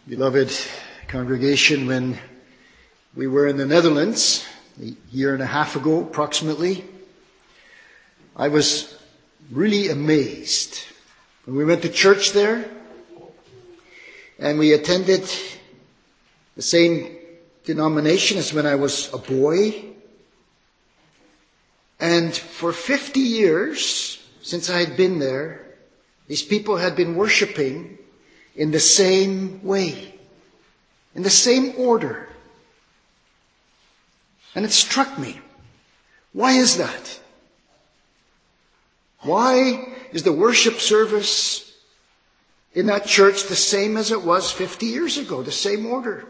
Beloved congregation, when we were in the Netherlands a year and a half ago approximately, I was really amazed. When we went to church there and we attended the same denomination as when I was a boy, and for 50 years since I had been there, these people had been worshiping in the same way, in the same order. And it struck me. Why is that? Why is the worship service in that church the same as it was 50 years ago, the same order?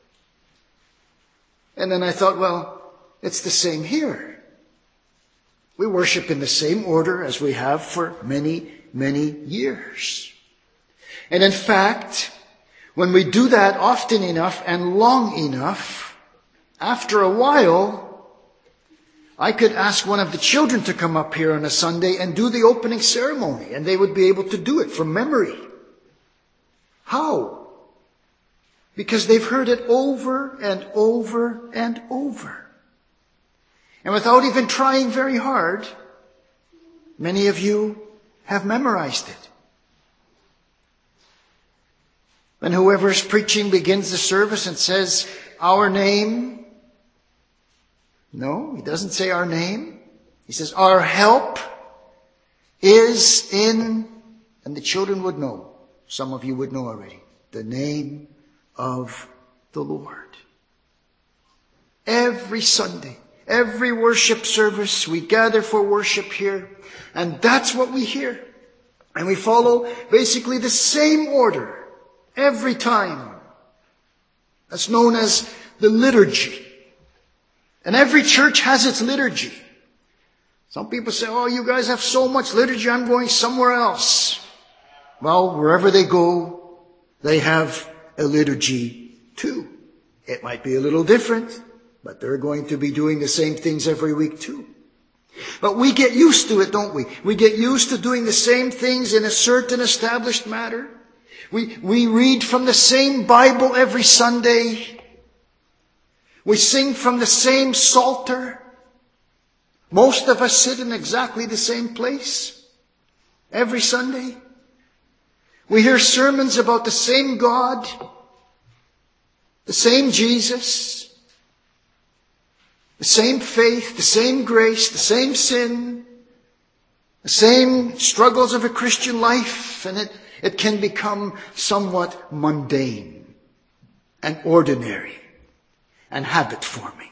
And then I thought, well, it's the same here. We worship in the same order as we have for many, many years. And in fact, when we do that often enough and long enough, after a while, I could ask one of the children to come up here on a Sunday and do the opening ceremony, and they would be able to do it from memory. How? Because they've heard it over and over and over. And without even trying very hard, many of you have memorized it. When whoever's preaching begins the service and says, "Our name," no, he doesn't say our name. He says, "Our help is in," and the children would know. Some of you would know already. The name of the Lord. Every Sunday, every worship service, we gather for worship here, and that's what we hear. And we follow basically the same order every time. That's known as the liturgy. And every church has its liturgy. Some people say, "Oh, you guys have so much liturgy, I'm going somewhere else." Well, wherever they go, they have a liturgy too. It might be a little different, but they're going to be doing the same things every week too. But we get used to it, don't we? We get used to doing the same things in a certain established manner. We read from the same Bible every Sunday. We sing from the same psalter. Most of us sit in exactly the same place every Sunday. We hear sermons about the same God, the same Jesus, the same faith, the same grace, the same sin, the same struggles of a Christian life, and it can become somewhat mundane and ordinary and habit-forming.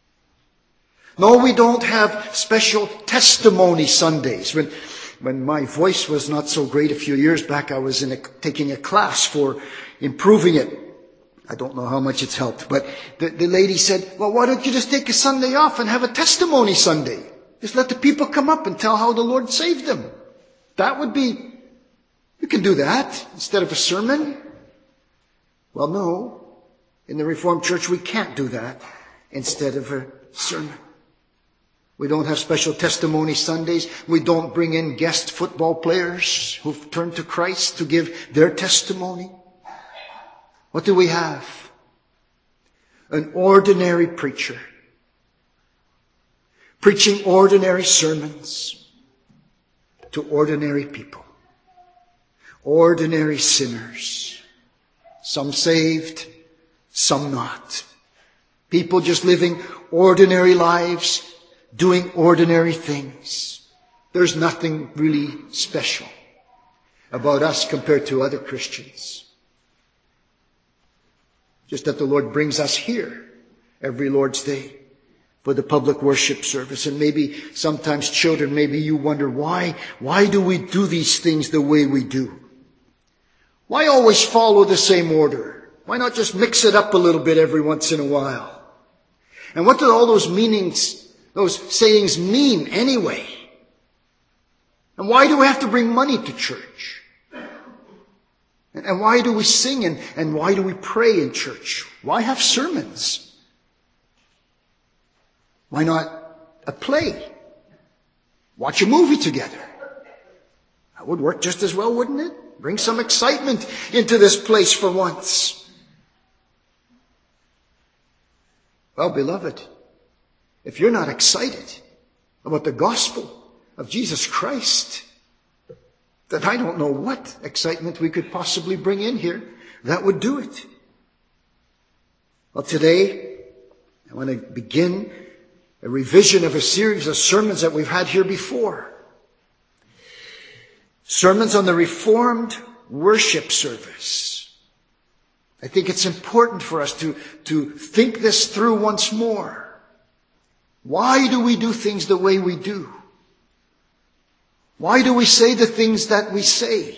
No, we don't have special testimony Sundays. When my voice was not so great a few years back, I was taking a class for improving it. I don't know how much it's helped, but the lady said, "Well, why don't you just take a Sunday off and have a testimony Sunday? Just let the people come up and tell how the Lord saved them." That would be, you can do that instead of a sermon. Well, no. In the Reformed Church, we can't do that instead of a sermon. We don't have special testimony Sundays. We don't bring in guest football players who've turned to Christ to give their testimony. What do we have? An ordinary preacher preaching ordinary sermons to ordinary people. Ordinary sinners. Some saved, some not. People just living ordinary lives, doing ordinary things. There's nothing really special about us compared to other Christians. Just that the Lord brings us here every Lord's Day for the public worship service. And maybe sometimes children, maybe you wonder, why do we do these things the way we do? Why always follow the same order? Why not just mix it up a little bit every once in a while? And what do all those meanings, those sayings mean anyway? And why do we have to bring money to church? And why do we sing and why do we pray in church? Why have sermons? Why not a play? Watch a movie together. That would work just as well, wouldn't it? Bring some excitement into this place for once. Well, beloved, if you're not excited about the gospel of Jesus Christ, then I don't know what excitement we could possibly bring in here that would do it. Well, today, I want to begin a revision of a series of sermons that we've had here before. Sermons on the Reformed worship service. I think it's important for us to think this through once more. Why do we do things the way we do? Why do we say the things that we say?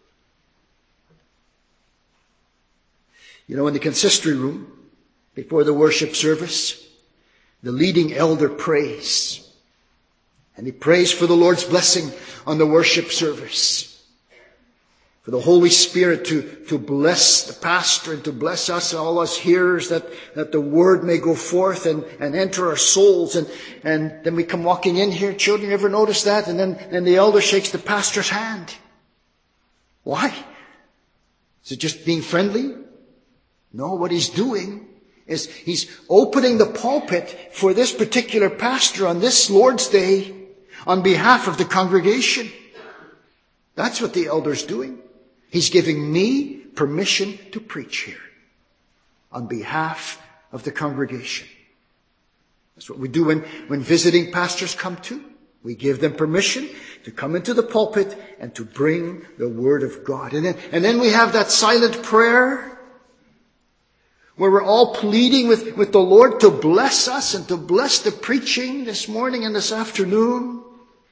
You know, in the consistory room, before the worship service, the leading elder prays. And he prays for the Lord's blessing on the worship service. For the Holy Spirit to bless the pastor and to bless us, all us hearers, that the word may go forth and enter our souls. And then we come walking in here. Children, you ever notice that? And then the elder shakes the pastor's hand. Why? Is it just being friendly? No, what he's doing is he's opening the pulpit for this particular pastor on this Lord's Day on behalf of the congregation. That's what the elder's doing. He's giving me permission to preach here on behalf of the congregation. That's what we do when visiting pastors come to. We give them permission to come into the pulpit and to bring the Word of God. And then we have that silent prayer where we're all pleading with the Lord to bless us and to bless the preaching this morning and this afternoon.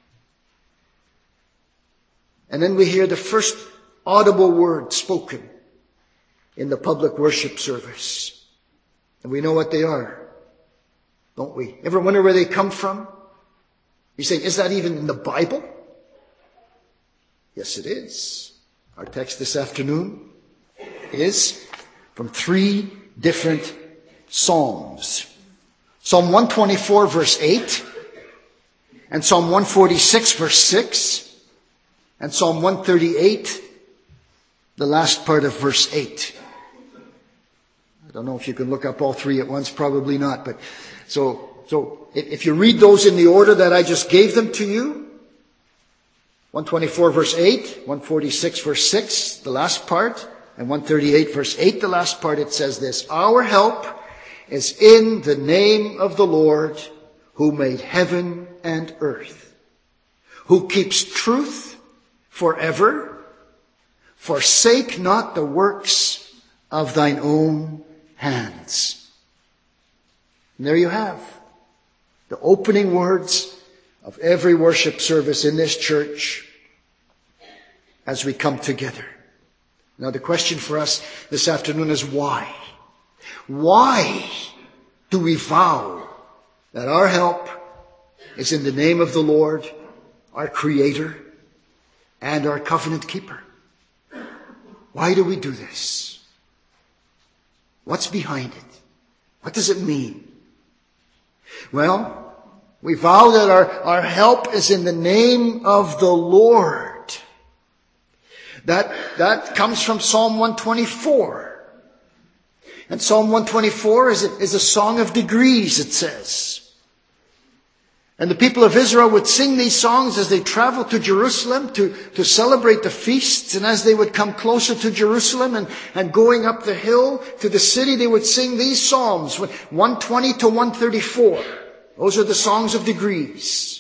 And then we hear the first audible word spoken in the public worship service. And we know what they are, don't we? Ever wonder where they come from? You say, is that even in the Bible? Yes, it is. Our text this afternoon is from 3 different Psalms. Psalm 124 verse 8, and Psalm 146 verse 6, and Psalm 138, the last part of verse 8. I don't know if you can look up all 3 at once, probably not, but so if you read those in the order that I just gave them to you, 124 verse 8, 146 verse 6, the last part, and 138 verse 8, the last part, it says this: Our help is in the name of the Lord, who made heaven and earth, who keeps truth forever. Forsake not the works of thine own hands. And there you have the opening words of every worship service in this church as we come together. Now the question for us this afternoon is why? Why do we vow that our help is in the name of the Lord, our Creator, and our covenant keeper? Why do we do this? What's behind it? What does it mean? Well, we vow that our help is in the name of the Lord. That comes from Psalm 124. And Psalm 124 is a song of degrees, it says. And the people of Israel would sing these songs as they traveled to Jerusalem to celebrate the feasts. And as they would come closer to Jerusalem and going up the hill to the city, they would sing these psalms, 120 to 134. Those are the songs of degrees.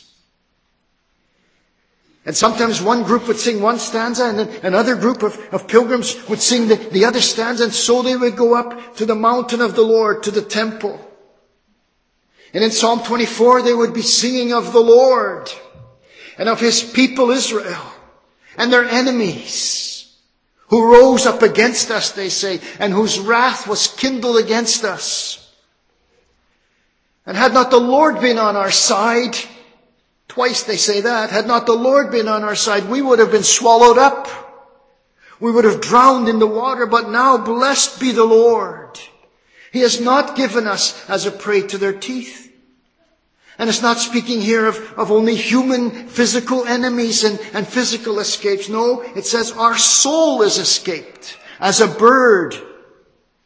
And sometimes one group would sing one stanza and then another group of pilgrims would sing the other stanza. And so they would go up to the mountain of the Lord, to the temple. And in Psalm 24, they would be singing of the Lord and of His people Israel and their enemies who rose up against us, they say, and whose wrath was kindled against us. And had not the Lord been on our side, twice they say that, had not the Lord been on our side, we would have been swallowed up. We would have drowned in the water, but now blessed be the Lord. He has not given us as a prey to their teeth. And it's not speaking here of only human physical enemies and physical escapes. No, it says our soul is escaped as a bird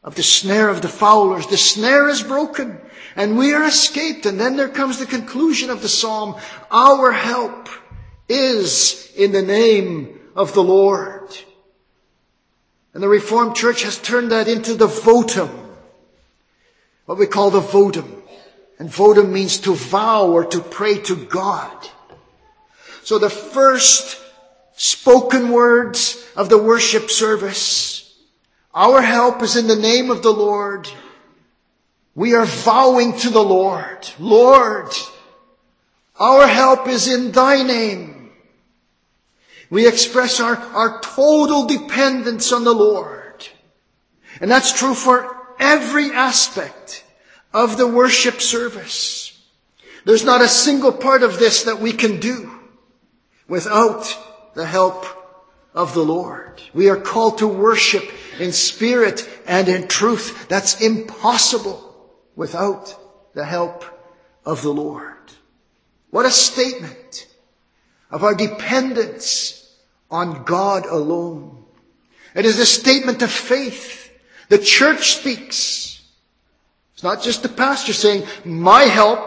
of the snare of the fowlers. The snare is broken and we are escaped. And then there comes the conclusion of the psalm. Our help is in the name of the Lord. And the Reformed Church has turned that into the votum, what we call the votum. And votum means to vow or to pray to God. So the first spoken words of the worship service, our help is in the name of the Lord. We are vowing to the Lord, Lord, our help is in thy name. We express our total dependence on the Lord. And that's true for every aspect of the worship service. There's not a single part of this that we can do without the help of the Lord. We are called to worship in spirit and in truth. That's impossible without the help of the Lord. What a statement of our dependence on God alone. It is a statement of faith. The church speaks. It's not just the pastor saying, my help.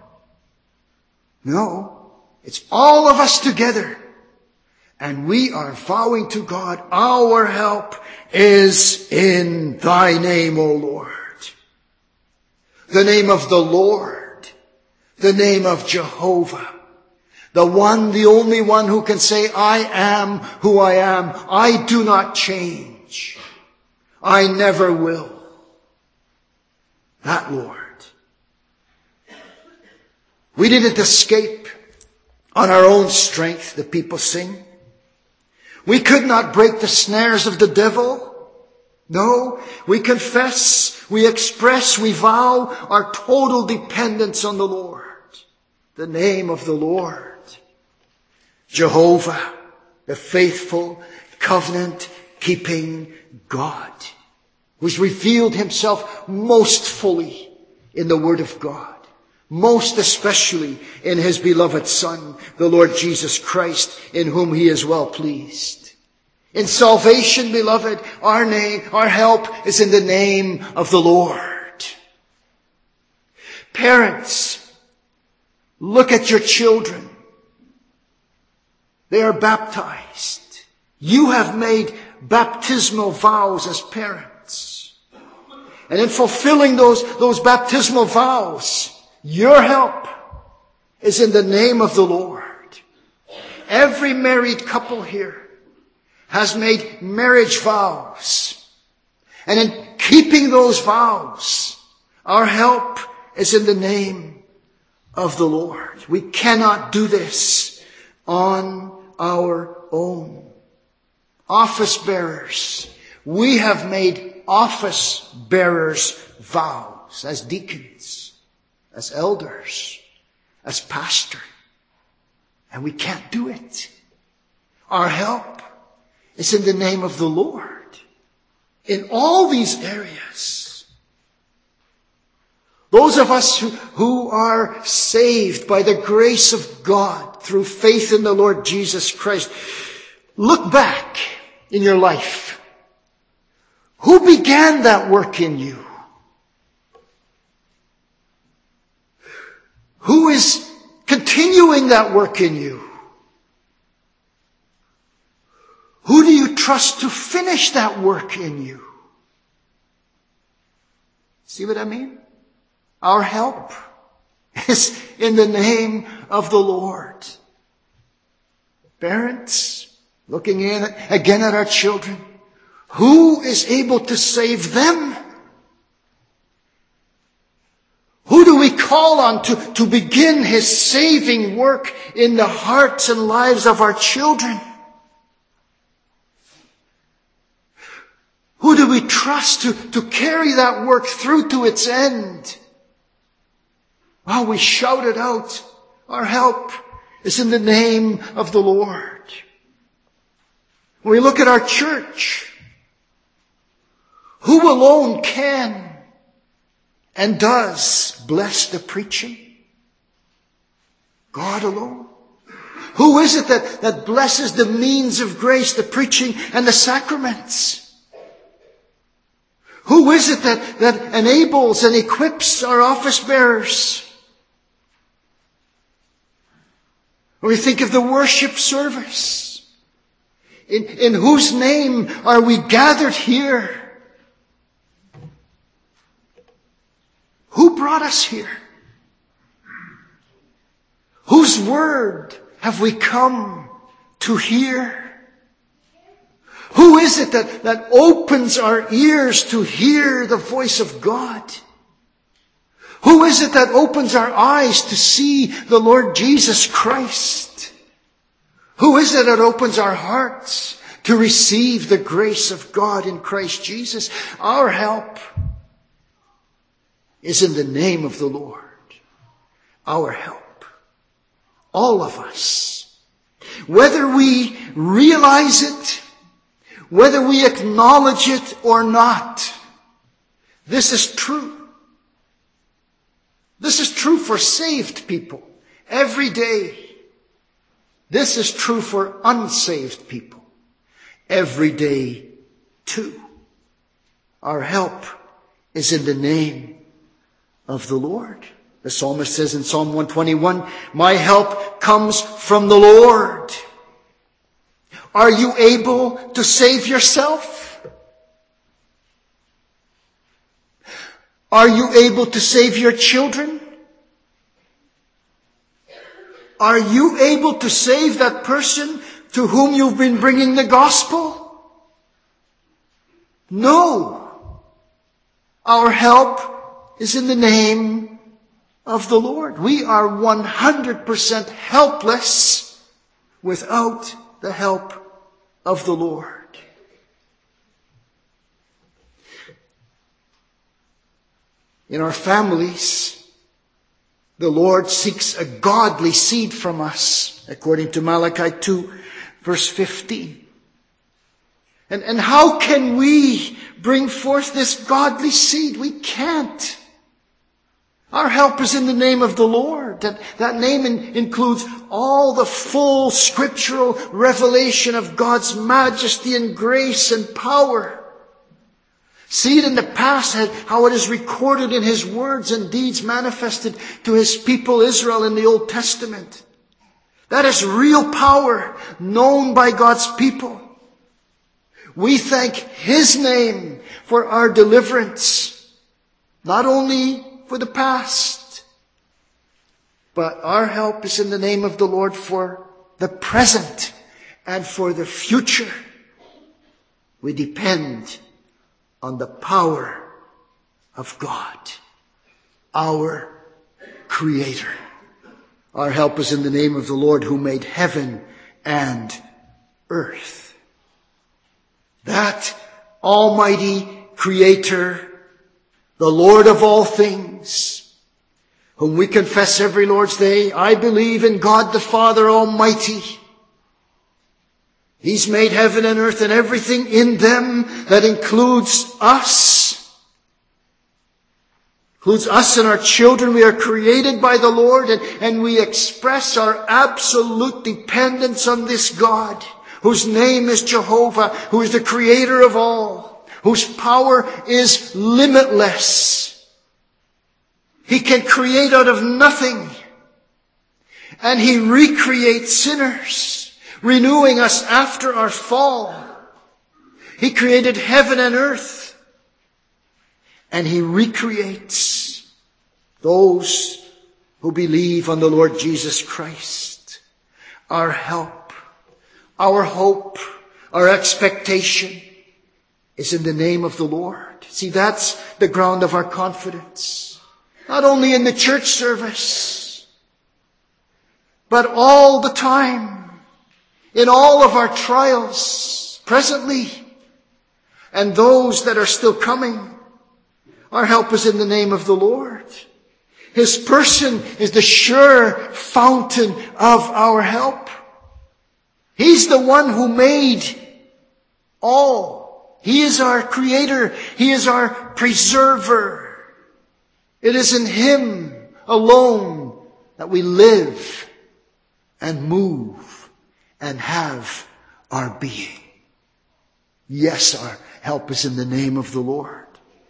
No, it's all of us together. And we are vowing to God, our help is in thy name, O Lord. The name of the Lord. The name of Jehovah. The one, the only one who can say, I am who I am. I do not change. I never will. That Lord. We didn't escape on our own strength, the people sing. We could not break the snares of the devil. No, we confess, we express, we vow our total dependence on the Lord. The name of the Lord. Jehovah, the faithful, covenant-keeping God, who's revealed himself most fully in the Word of God, most especially in his beloved Son, the Lord Jesus Christ, in whom he is well pleased. In salvation, beloved, our help is in the name of the Lord. Parents, look at your children. They are baptized. You have made baptismal vows as parents. And in fulfilling those baptismal vows, your help is in the name of the Lord. Every married couple here has made marriage vows. And in keeping those vows, our help is in the name of the Lord. We cannot do this on our own. Office bearers. We have made office bearers vows as deacons, as elders, as pastor. And we can't do it. Our help is in the name of the Lord. In all these areas. Those of us who are saved by the grace of God through faith in the Lord Jesus Christ, look back in your life. Who began that work in you? Who is continuing that work in you? Who do you trust to finish that work in you? See what I mean? Our help is in the name of the Lord. Parents, looking in again at our children, who is able to save them? Who do we call on to begin his saving work in the hearts and lives of our children? Who do we trust to carry that work through to its end? Well, we shout it out. Our help is in the name of the Lord. When we look at our church, who alone can and does bless the preaching? God alone. Who is it that blesses the means of grace, the preaching and the sacraments? Who is it that enables and equips our office bearers? We think of the worship service. In whose name are we gathered here? Who brought us here? Whose word have we come to hear? Who is it that opens our ears to hear the voice of God? Who is it that opens our eyes to see the Lord Jesus Christ? Who is it that opens our hearts to receive the grace of God in Christ Jesus? Our help is in the name of the Lord. Our help. All of us. Whether we realize it, whether we acknowledge it or not, this is true. This is true for saved people every day. This is true for unsaved people every day too. Our help is in the name of the Lord. The psalmist says in Psalm 121, my help comes from the Lord. Are you able to save yourself? Are you able to save your children? Are you able to save that person to whom you've been bringing the gospel? No. Our help is in the name of the Lord. We are 100% helpless without the help of the Lord. In our families, the Lord seeks a godly seed from us, according to Malachi 2, verse 15. And how can we bring forth this godly seed? We can't. Our help is in the name of the Lord. That name includes all the full scriptural revelation of God's majesty and grace and power. See it in the past, how it is recorded in His words and deeds manifested to His people Israel in the Old Testament. That is real power known by God's people. We thank His name for our deliverance, not only for the past, but our help is in the name of the Lord for the present and for the future. We depend on the power of God, our Creator. Our help is in the name of the Lord who made heaven and earth. That Almighty Creator, the Lord of all things, whom we confess every Lord's Day, I believe in God the Father Almighty. He's made heaven and earth and everything in them. That includes us. Includes us and our children. We are created by the Lord, and we express our absolute dependence on this God, whose name is Jehovah, who is the Creator of all, whose power is limitless. He can create out of nothing, and He recreates sinners, renewing us after our fall. He created heaven and earth, and He recreates those who believe on the Lord Jesus Christ. Our help, our hope, our expectation is in the name of the Lord. See, that's the ground of our confidence. Not only in the church service, but all the time. In all of our trials, presently, and those that are still coming, our help is in the name of the Lord. His person is the sure fountain of our help. He's the one who made all. He is our Creator. He is our preserver. It is in Him alone that we live and move and have our being. Yes, our help is in the name of the Lord.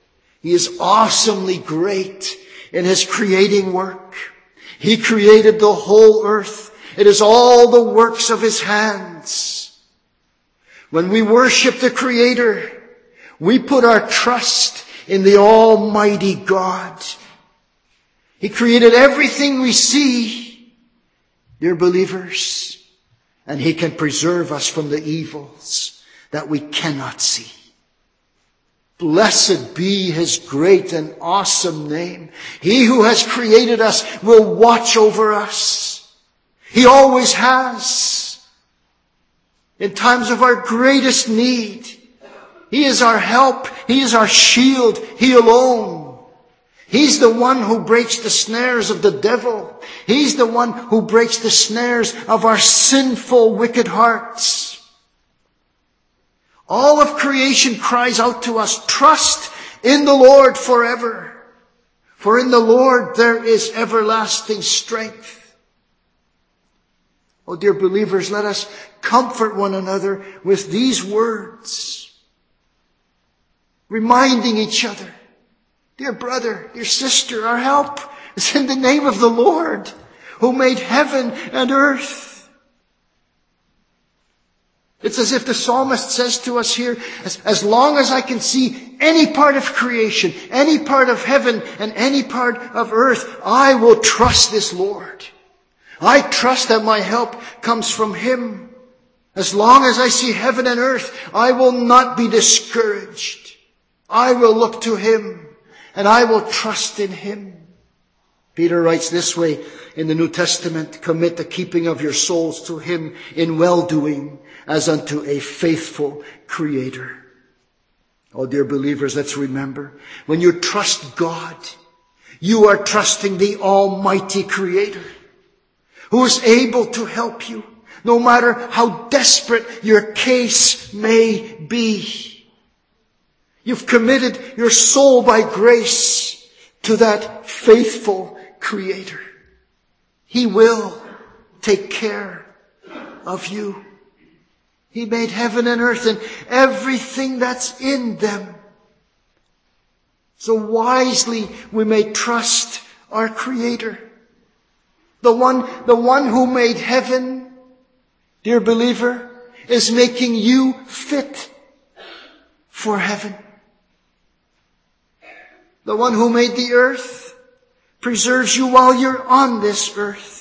He is awesomely great in His creating work. He created the whole earth. It is all the works of His hands. When we worship the Creator, we put our trust in the Almighty God. He created everything we see, dear believers, and He can preserve us from the evils that we cannot see. Blessed be His great and awesome name. He who has created us will watch over us. He always has. In times of our greatest need, He is our help. He is our shield. He alone. He's the one who breaks the snares of the devil. He's the one who breaks the snares of our sinful, wicked hearts. All of creation cries out to us, trust in the Lord forever. For in the Lord there is everlasting strength. Oh, dear believers, let us comfort one another with these words. Reminding each other, dear brother, dear sister, our help is in the name of the Lord who made heaven and earth. It's as if the psalmist says to us here, as long as I can see any part of creation, any part of heaven, and any part of earth, I will trust this Lord. I trust that my help comes from Him. As long as I see heaven and earth, I will not be discouraged. I will look to Him, and I will trust in Him. Peter writes this way in the New Testament, commit the keeping of your souls to Him in well-doing as unto a faithful Creator. Oh, dear believers, let's remember, when you trust God, you are trusting the Almighty Creator who is able to help you no matter how desperate your case may be. You've committed your soul by grace to that faithful Creator. He will take care of you. He made heaven and earth and everything that's in them. So wisely we may trust our Creator. The one who made heaven, dear believer, is making you fit for heaven. The one who made the earth preserves you while you're on this earth.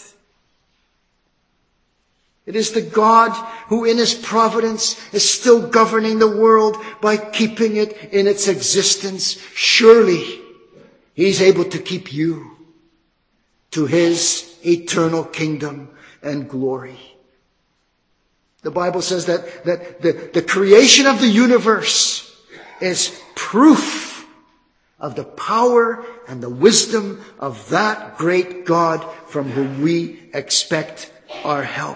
It is the God who in His providence is still governing the world by keeping it in its existence. Surely He's able to keep you to His eternal kingdom and glory. The Bible says that the creation of the universe is proof of the power and the wisdom of that great God from whom we expect our help.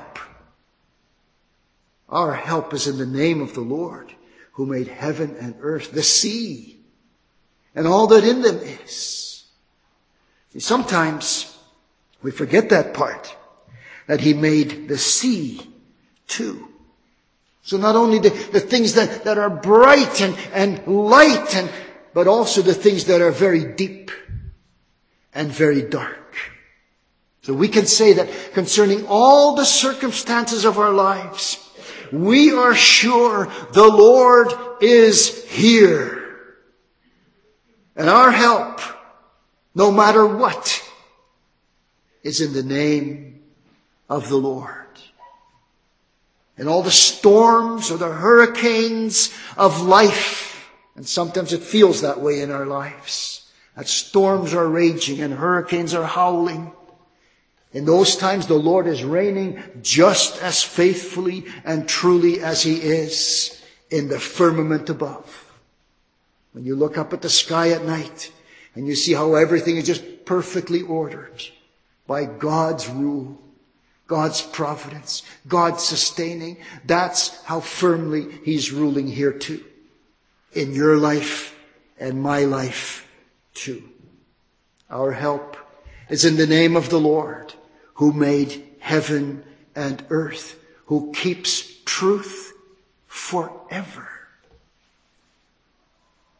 Our help is in the name of the Lord who made heaven and earth, the sea, and all that in them is. See, sometimes we forget that part, that He made the sea too. So not only the things that are bright and light, but also the things that are very deep and very dark. So we can say that concerning all the circumstances of our lives, we are sure the Lord is here. And our help, no matter what, is in the name of the Lord. And all the storms or the hurricanes of life, and sometimes it feels that way in our lives, that storms are raging and hurricanes are howling. In those times, the Lord is reigning just as faithfully and truly as He is in the firmament above. When you look up at the sky at night and you see how everything is just perfectly ordered by God's rule, God's providence, God's sustaining, that's how firmly He's ruling here too. In your life and my life too. Our help is in the name of the Lord, who made heaven and earth, who keeps truth forever.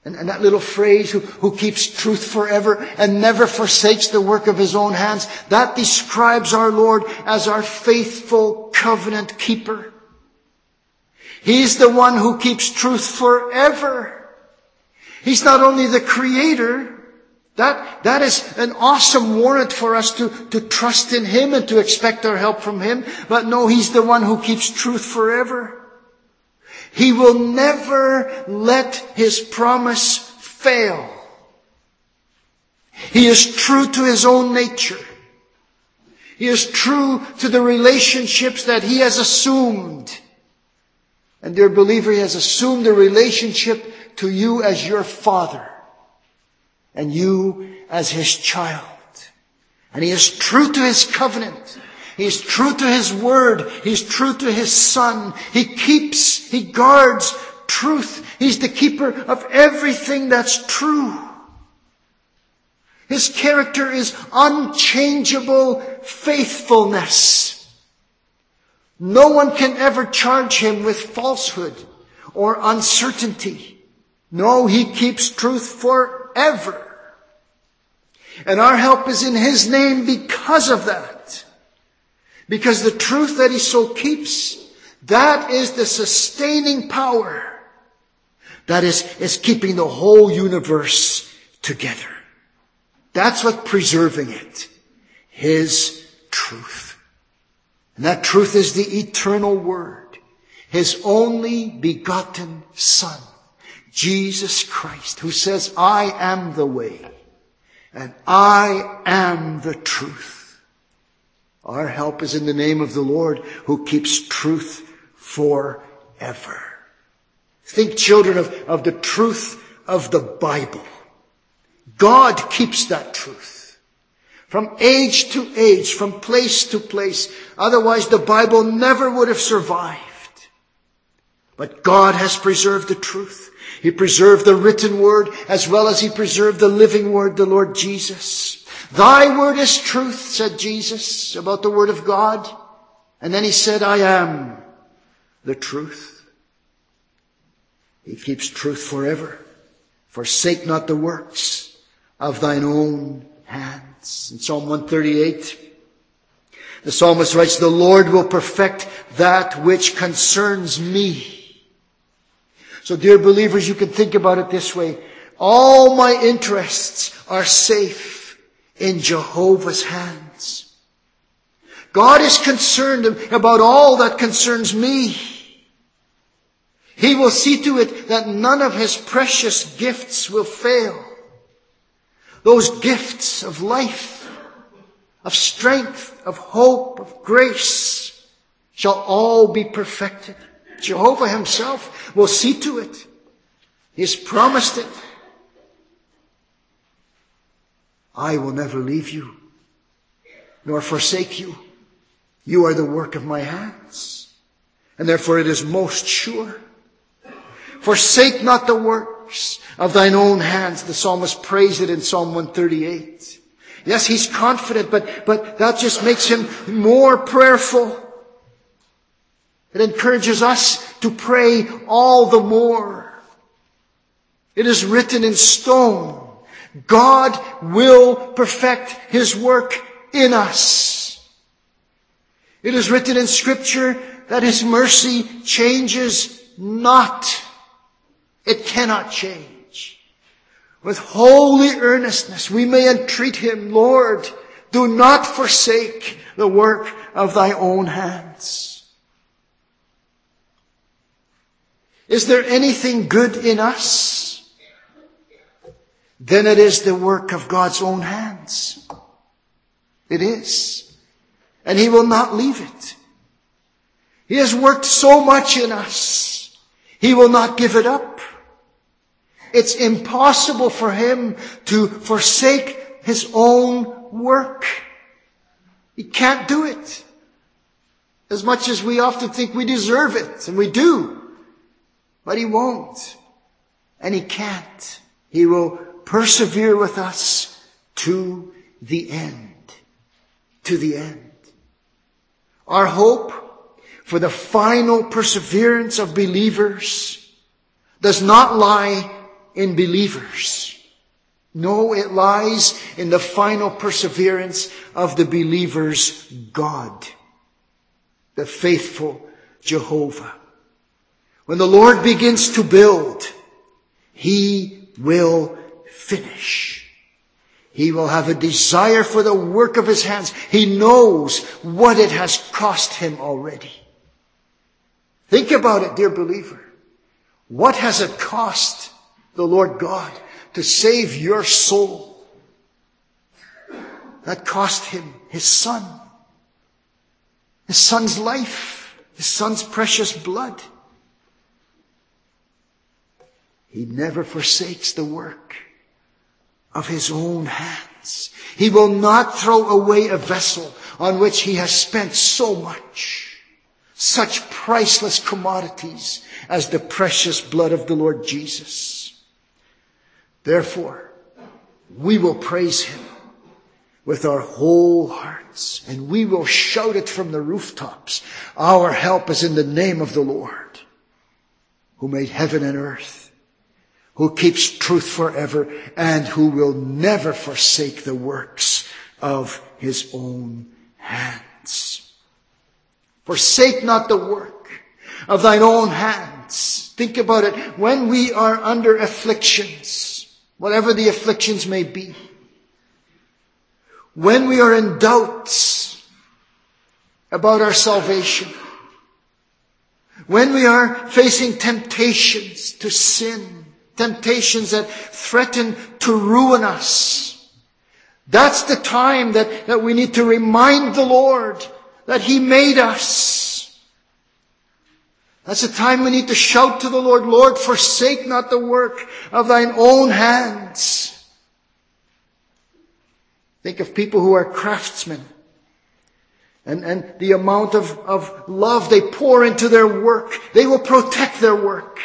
And that little phrase, who keeps truth forever and never forsakes the work of his own hands, that describes our Lord as our faithful covenant keeper. He's the one who keeps truth forever. He's not only the creator. That is an awesome warrant for us to trust in him and to expect our help from him. But no, he's the one who keeps truth forever. He will never let his promise fail. He is true to his own nature. He is true to the relationships that he has assumed. And dear believer, he has assumed a relationship to you as your father and you as his child. And he is true to his covenant. He is true to his word. He is true to his son. He guards truth. He's the keeper of everything that's true. His character is unchangeable faithfulness. No one can ever charge him with falsehood or uncertainty. No, he keeps truth forever. And our help is in his name because of that. Because the truth that he so keeps, that is the sustaining power that is keeping the whole universe together. That's what's preserving it. His truth. And that truth is the eternal Word. His only begotten Son, Jesus Christ, who says, I am the way and I am the truth. Our help is in the name of the Lord who keeps truth forever. Think, children, of the truth of the Bible. God keeps that truth. From age to age, from place to place. Otherwise, the Bible never would have survived. But God has preserved the truth. He preserved the written word as well as he preserved the living word, the Lord Jesus. Thy word is truth, said Jesus about the word of God. And then he said, I am the truth. He keeps truth forever. Forsake not the works of thine own hands. In Psalm 138, the psalmist writes, the Lord will perfect that which concerns me. So dear believers, you can think about it this way. All my interests are safe in Jehovah's hands. God is concerned about all that concerns me. He will see to it that none of his precious gifts will fail. Those gifts of life, of strength, of hope, of grace shall all be perfected. Jehovah himself will see to it. He has promised it. I will never leave you, nor forsake you. You are the work of my hands. And therefore it is most sure. Forsake not the works of thine own hands. The psalmist prays it in Psalm 138. Yes, he's confident, but that just makes him more prayerful. It encourages us to pray all the more. It is written in stone. God will perfect his work in us. It is written in Scripture that his mercy changes not. It cannot change. With holy earnestness we may entreat him, Lord, do not forsake the work of thy own hands. Is there anything good in us? Then it is the work of God's own hands. It is. And he will not leave it. He has worked so much in us. He will not give it up. It's impossible for him to forsake his own work. He can't do it. As much as we often think we deserve it, and we do. But he won't. And he can't. He will persevere with us to the end. To the end. Our hope for the final perseverance of believers does not lie in believers. No, it lies in the final perseverance of the believer's God, the faithful Jehovah. When the Lord begins to build, He will finish. He will have a desire for the work of His hands. He knows what it has cost Him already. Think about it, dear believer. What has it cost the Lord God to save your soul? That cost Him His Son. His Son's life. His Son's precious blood. He never forsakes the work of His own hands. He will not throw away a vessel on which He has spent so much, such priceless commodities as the precious blood of the Lord Jesus. Therefore, we will praise Him with our whole hearts, and we will shout it from the rooftops. Our help is in the name of the Lord, who made heaven and earth, who keeps truth forever, and who will never forsake the works of His own hands. Forsake not the work of thine own hands. Think about it. When we are under afflictions, whatever the afflictions may be, when we are in doubts about our salvation, when we are facing temptations to sin, temptations that threaten to ruin us, that's the time that we need to remind the Lord that He made us. That's the time we need to shout to the Lord, Lord, forsake not the work of thine own hands. Think of people who are craftsmen and the amount of love they pour into their work. They will protect their work.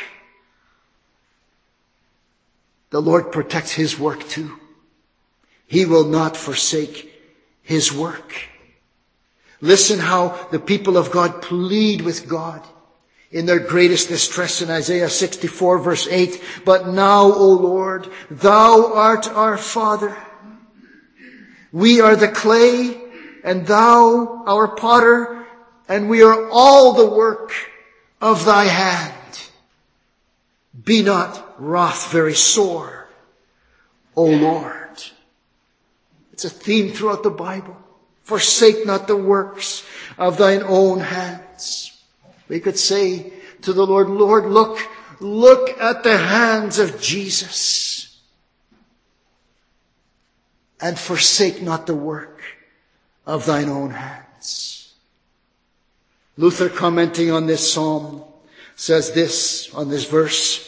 The Lord protects His work too. He will not forsake His work. Listen how the people of God plead with God in their greatest distress in Isaiah 64 verse 8. But now, O Lord, Thou art our Father. We are the clay, and Thou our potter, and we are all the work of Thy hand. Be not wrath very sore, O Lord. It's a theme throughout the Bible. Forsake not the works of thine own hands. We could say to the Lord, Lord, look at the hands of Jesus, and forsake not the work of thine own hands. Luther, commenting on this psalm, says this on this verse: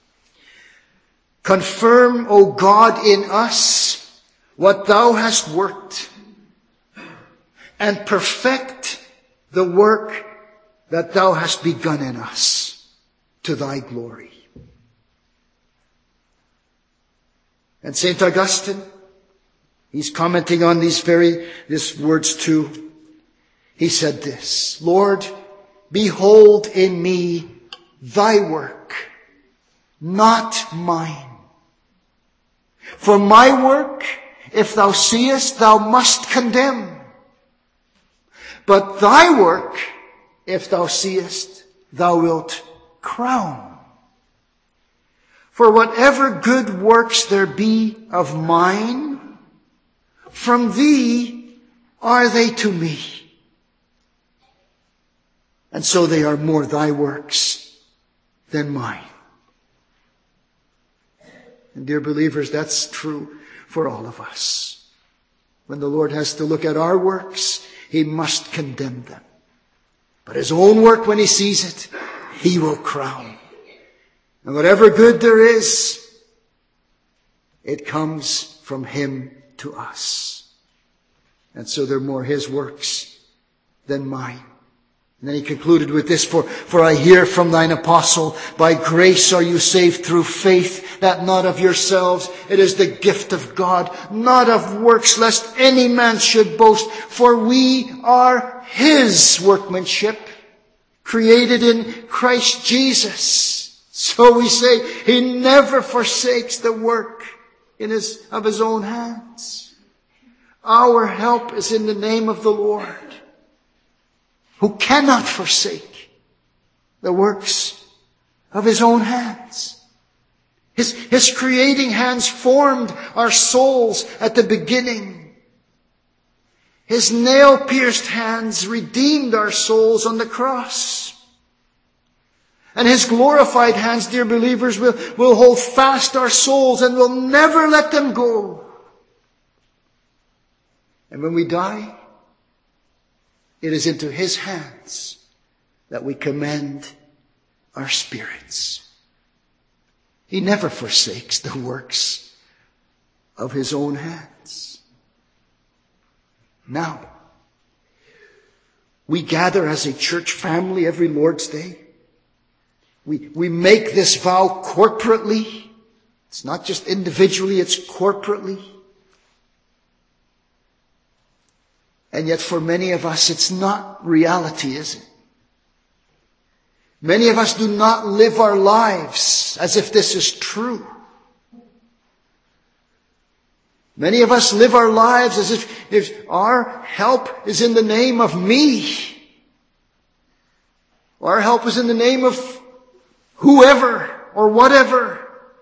confirm, O God, in us what Thou hast worked, and perfect the work that Thou hast begun in us, to Thy glory. And St. Augustine, he's commenting on these words too. He said this: Lord, behold in me Thy work, not mine. For my work, if Thou seest, Thou must condemn. But Thy work, if Thou seest, Thou wilt crown. For whatever good works there be of mine, from Thee are they to me. And so they are more Thy works than mine. And dear believers, that's true for all of us. When the Lord has to look at our works, He must condemn them. But His own work, when He sees it, He will crown. And whatever good there is, it comes from Him to us. And so they're more His works than mine. And then he concluded with this, For I hear from thine apostle, by grace are you saved through faith, that not of yourselves, it is the gift of God, not of works, lest any man should boast. For we are His workmanship, created in Christ Jesus. So we say He never forsakes the work of His own hands. Our help is in the name of the Lord, who cannot forsake the works of His own hands. His creating hands formed our souls at the beginning. His nail-pierced hands redeemed our souls on the cross. And His glorified hands, dear believers, will hold fast our souls and will never let them go. And when we die, it is into His hands that we commend our spirits. He never forsakes the works of His own hands. Now, we gather as a church family every Lord's Day. We make this vow corporately. It's not just individually, it's corporately. And yet for many of us, it's not reality, is it? Many of us do not live our lives as if this is true. Many of us live our lives as if our help is in the name of me. Our help is in the name of whoever or whatever.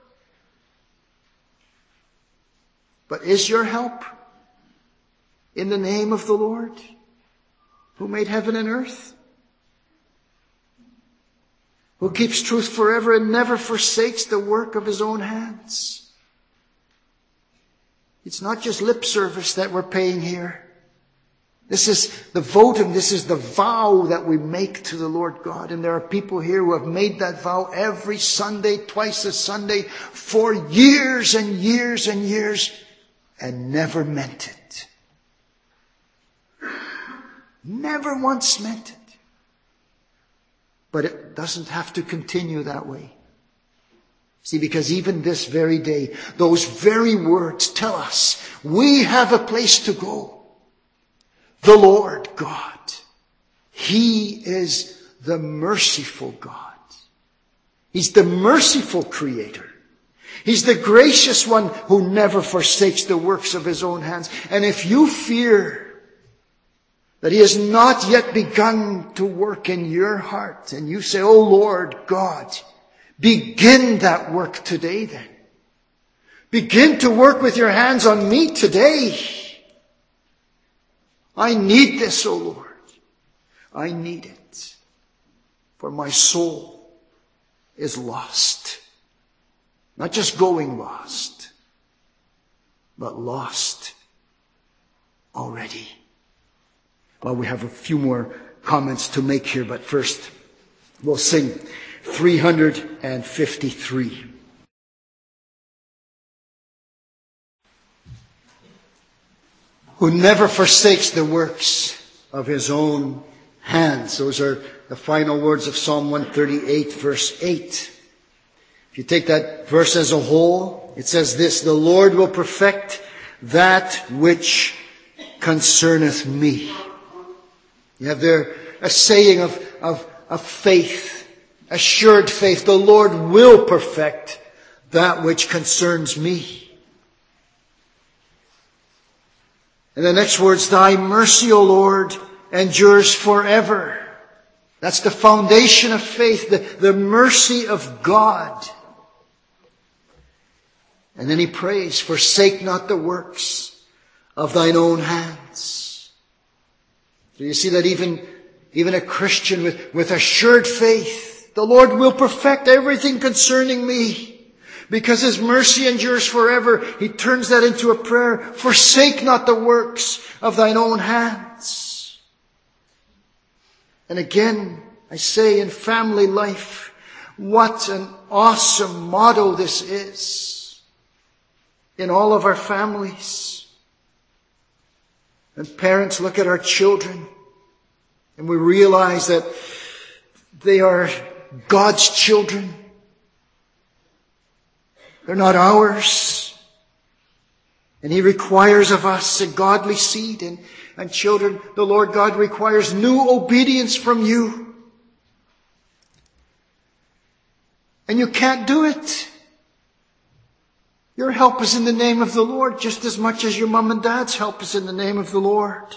But is your help in the name of the Lord, who made heaven and earth? Who keeps truth forever and never forsakes the work of His own hands? It's not just lip service that we're paying here. This is the votum, this is the vow that we make to the Lord God. And there are people here who have made that vow every Sunday, twice a Sunday, for years and years and years, and never meant it. Never once meant it. But it doesn't have to continue that way. See, because even this very day, those very words tell us we have a place to go. The Lord God. He is the merciful God. He's the merciful Creator. He's the gracious one who never forsakes the works of His own hands. And if you fear that He has not yet begun to work in your heart, and you say, "Oh Lord God, begin that work today then. Begin to work with your hands on me today. I need this, O Lord. I need it. For my soul is lost." Not just going lost, but lost already. Well, we have a few more comments to make here, but first we'll sing 353. Who never forsakes the works of His own hands. Those are the final words of Psalm 138, verse 8. If you take that verse as a whole, it says this: "The Lord will perfect that which concerneth me." You have there a saying of faith, assured faith. The Lord will perfect that which concerns me. And the next words, "Thy mercy, O Lord, endures forever." That's the foundation of faith, the mercy of God. And then he prays, "Forsake not the works of thine own hands." So you see that even a Christian with assured faith, the Lord will perfect everything concerning me. Because His mercy endures forever, he turns that into a prayer. "Forsake not the works of thine own hands." And again, I say, in family life, what an awesome motto this is. In all of our families. And parents look at our children and we realize that they are God's children. They're not ours. And He requires of us a godly seed. And children, the Lord God requires new obedience from you. and you can't do it. Your help is in the name of the Lord just as much as your mom and dad's help is in the name of the Lord.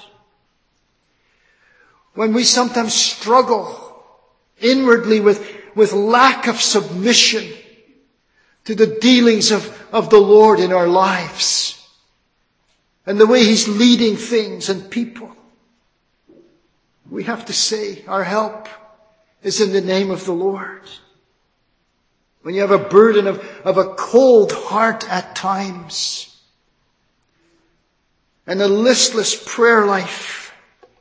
When we sometimes struggle inwardly with lack of submission to the dealings of the Lord in our lives and the way He's leading things and people, we have to say our help is in the name of the Lord. When you have a burden of a cold heart at times and a listless prayer life,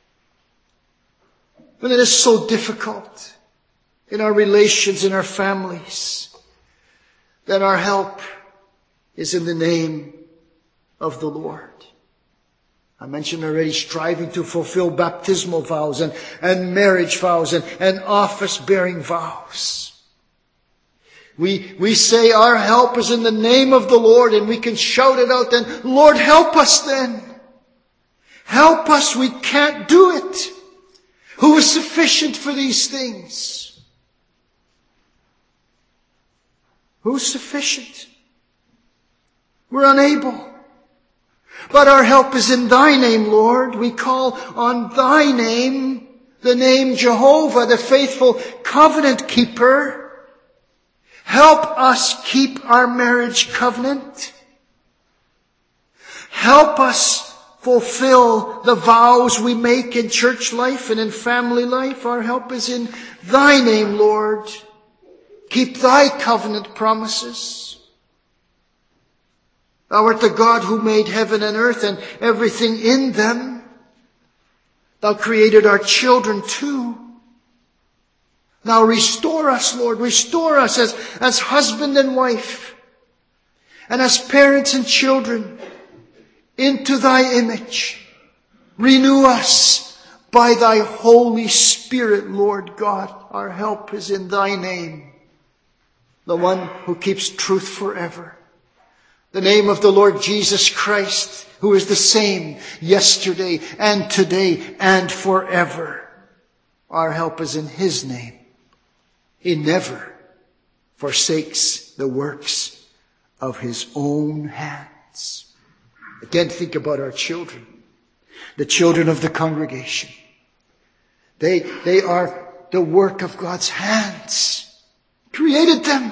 when it is so difficult in our relations, in our families, then our help is in the name of the Lord. I mentioned already striving to fulfill baptismal vows and marriage vows and office-bearing vows. We say our help is in the name of the Lord, and we can shout it out then, Lord, help us then. Help us, we can't do it. Who is sufficient for these things? Who's sufficient? We're unable. But our help is in Thy name, Lord. We call on Thy name, the name Jehovah, the faithful covenant keeper. Help us keep our marriage covenant. Help us fulfill the vows we make in church life and in family life. Our help is in Thy name, Lord. Keep Thy covenant promises. Thou art the God who made heaven and earth and everything in them. Thou created our children too. Now restore us, Lord. Restore us as husband and wife and as parents and children into Thy image. Renew us by Thy Holy Spirit, Lord God. Our help is in Thy name, the one who keeps truth forever. The name of the Lord Jesus Christ, who is the same yesterday and today and forever. Our help is in His name. He never forsakes the works of His own hands. Again, think about our children, the children of the congregation. They are the work of God's hands. Created them.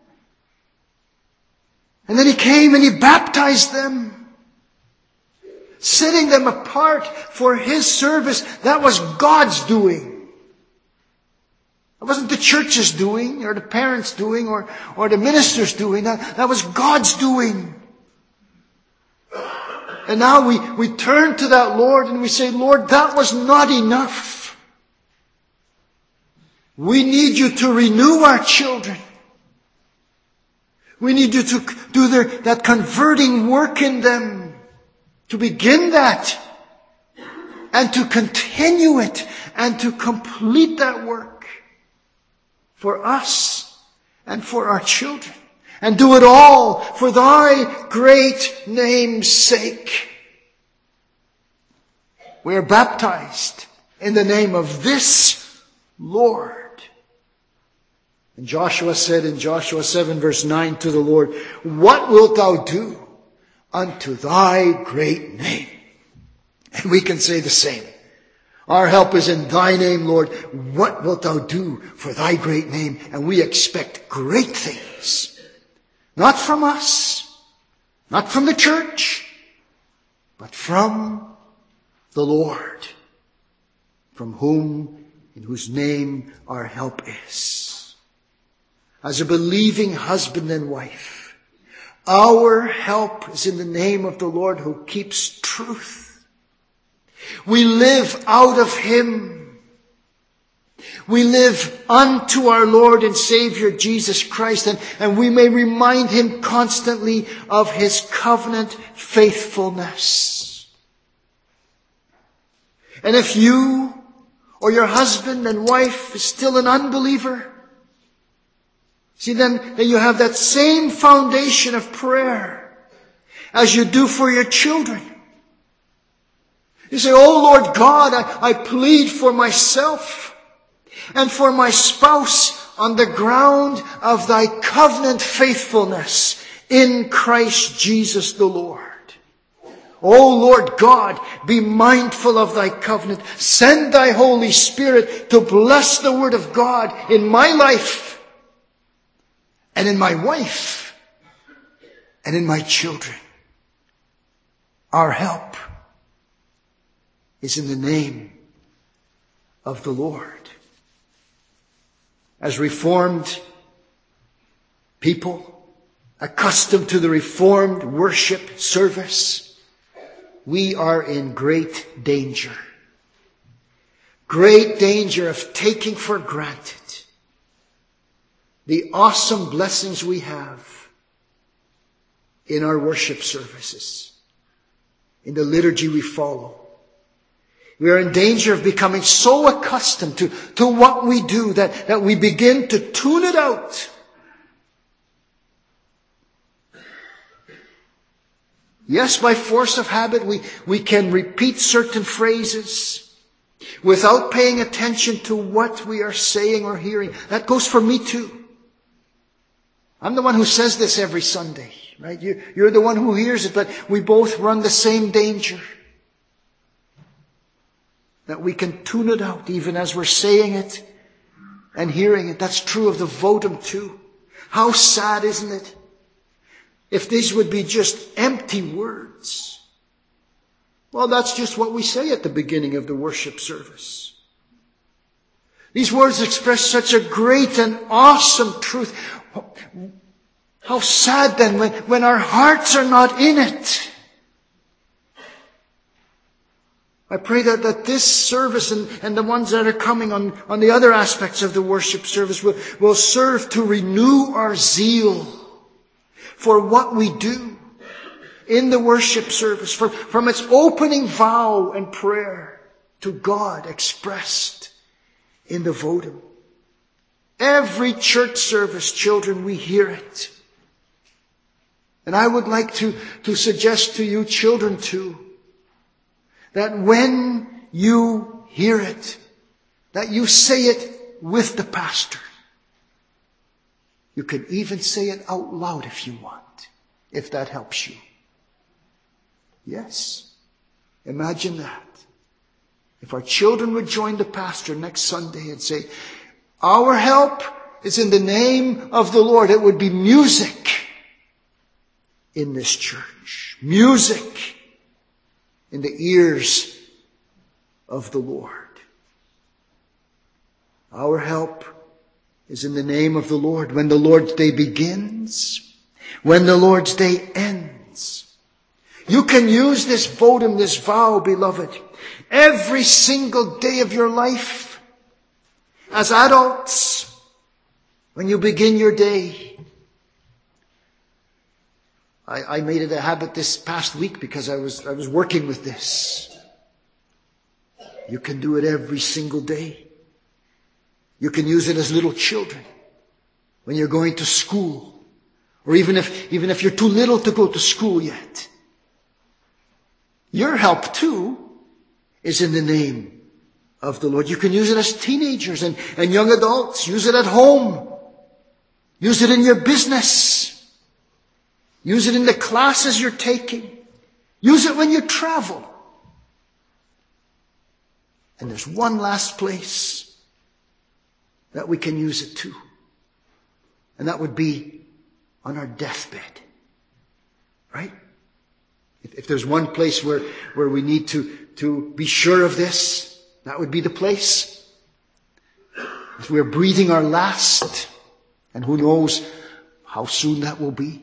And then He came and He baptized them, setting them apart for His service. That was God's doing. It wasn't the church's doing, or the parents' doing, or the minister's doing. That was God's doing. And now we turn to that Lord and we say, Lord, that was not enough. We need You to renew our children. We need You to do that converting work in them, to begin that, and to continue it, and to complete that work for us and for our children. And do it all for Thy great name's sake. We are baptized in the name of this Lord. And Joshua said in Joshua 7 verse 9 to the Lord, what wilt Thou do unto Thy great name? And we can say the same. Our help is in Thy name, Lord. What wilt Thou do for Thy great name? And we expect great things. Not from us, not from the church, but from the Lord, from whom, in whose name our help is. As a believing husband and wife, our help is in the name of the Lord who keeps truth. We live out of Him. We live unto our Lord and Savior Jesus Christ, and we may remind Him constantly of His covenant faithfulness. And if you or your husband and wife is still an unbeliever, see, then you have that same foundation of prayer as you do for your children. You say, oh Lord God, I plead for myself and for my spouse on the ground of thy covenant faithfulness in Christ Jesus the Lord. O Lord God, be mindful of thy covenant. Send thy Holy Spirit to bless the word of God in my life and in my wife and in my children. Our help is in the name of the Lord. As Reformed people, accustomed to the Reformed worship service, we are in great danger. Great danger of taking for granted the awesome blessings we have in our worship services, in the liturgy we follow. We are in danger of becoming so accustomed to what we do that we begin to tune it out. Yes, by force of habit, we can repeat certain phrases without paying attention to what we are saying or hearing. That goes for me too. I'm the one who says this every Sunday, right? You're the one who hears it, but we both run the same danger. That we can tune it out even as we're saying it and hearing it. That's true of the votum too. How sad, isn't it? If these would be just empty words. Well, that's just what we say at the beginning of the worship service. These words express such a great and awesome truth. How sad then when our hearts are not in it. I pray that this service and the ones that are coming on the other aspects of the worship service will serve to renew our zeal for what we do in the worship service, from its opening vow and prayer to God expressed in the votum. Every church service, children, we hear it. And I would like to suggest to you, children too, that when you hear it, that you say it with the pastor. You can even say it out loud if you want, if that helps you. Yes. Imagine that. If our children would join the pastor next Sunday and say, our help is in the name of the Lord, it would be music in this church. Music in the ears of the Lord. Our help is in the name of the Lord. When the Lord's Day begins, when the Lord's Day ends. You can use this votum, this vow, beloved, every single day of your life. As adults, when you begin your day. I made it a habit this past week because I was working with this. You can do it every single day. You can use it as little children when you're going to school, or even if you're too little to go to school yet. Your help too is in the name of the Lord. You can use it as teenagers and young adults. Use it at home. Use it in your business. Use it in the classes you're taking. Use it when you travel. And there's one last place that we can use it too. And that would be on our deathbed. Right? If there's one place where we need to be sure of this, that would be the place. If we're breathing our last, and who knows how soon that will be.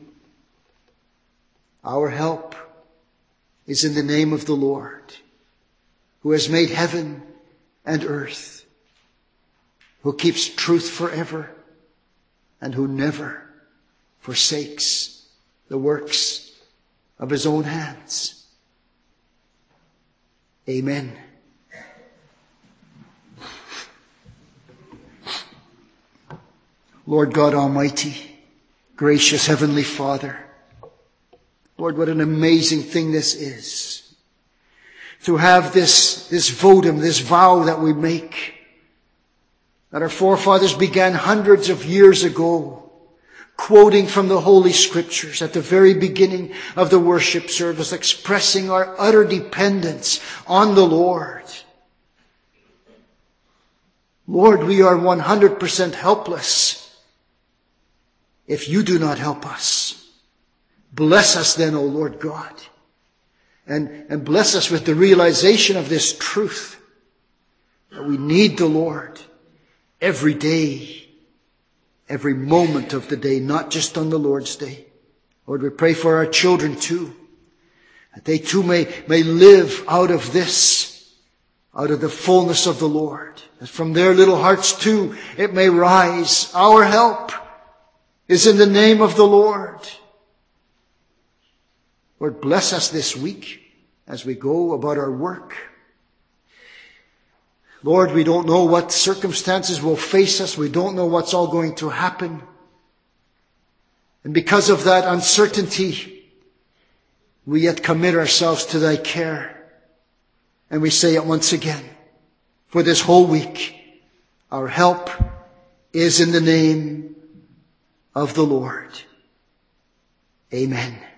Our help is in the name of the Lord, who has made heaven and earth, who keeps truth forever, and who never forsakes the works of his own hands. Amen. Lord God Almighty, gracious Heavenly Father, Lord, what an amazing thing this is. To have this votum, this vow that we make that our forefathers began hundreds of years ago, quoting from the Holy Scriptures at the very beginning of the worship service, expressing our utter dependence on the Lord. Lord, we are 100% helpless if you do not help us. Bless us then, O Lord God. And bless us with the realization of this truth, that we need the Lord every day, every moment of the day, not just on the Lord's day. Lord, we pray for our children too, that they too may live out of this, out of the fullness of the Lord. That from their little hearts too it may rise. Our help is in the name of the Lord. Lord, bless us this week as we go about our work. Lord, we don't know what circumstances will face us. We don't know what's all going to happen. And because of that uncertainty, we yet commit ourselves to thy care. And we say it once again, for this whole week, our help is in the name of the Lord. Amen.